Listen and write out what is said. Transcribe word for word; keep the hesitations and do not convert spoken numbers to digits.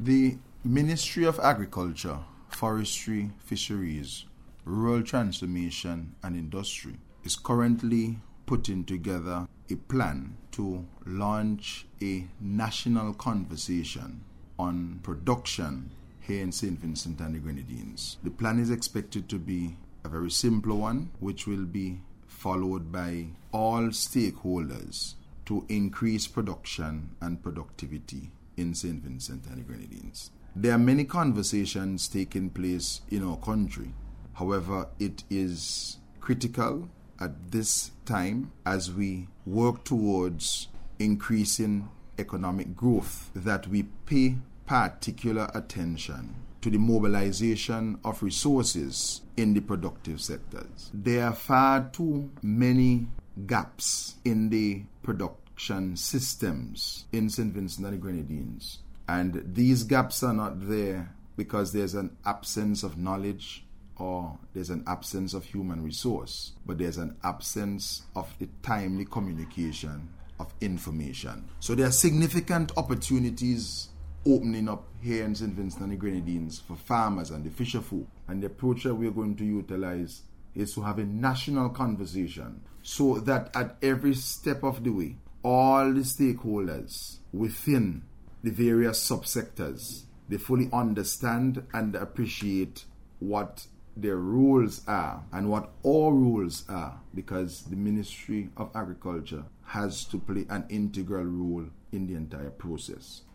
The Ministry of Agriculture, Forestry, Fisheries, Rural Transformation and Industry is currently putting together a plan to launch a national conversation on production here in Saint Vincent and the Grenadines. The plan is expected to be a very simple one, which will be followed by all stakeholders to increase production and productivity in Saint Vincent and the Grenadines. There are many conversations taking place in our country. However, it is critical at this time as we work towards increasing economic growth that we pay particular attention to the mobilization of resources in the productive sectors. There are far too many gaps in the production systems in Saint Vincent and the Grenadines. And these gaps are not there because there's an absence of knowledge or there's an absence of human resource, but there's an absence of the timely communication of information. So there are significant opportunities opening up here in Saint Vincent and the Grenadines for farmers and the fisher folk. And the approach that we're going to utilize is to have a national conversation so that at every step of the way, all the stakeholders within the various subsectors, they fully understand and appreciate what their roles are and what all roles are, because the Ministry of Agriculture has to play an integral role in the entire process.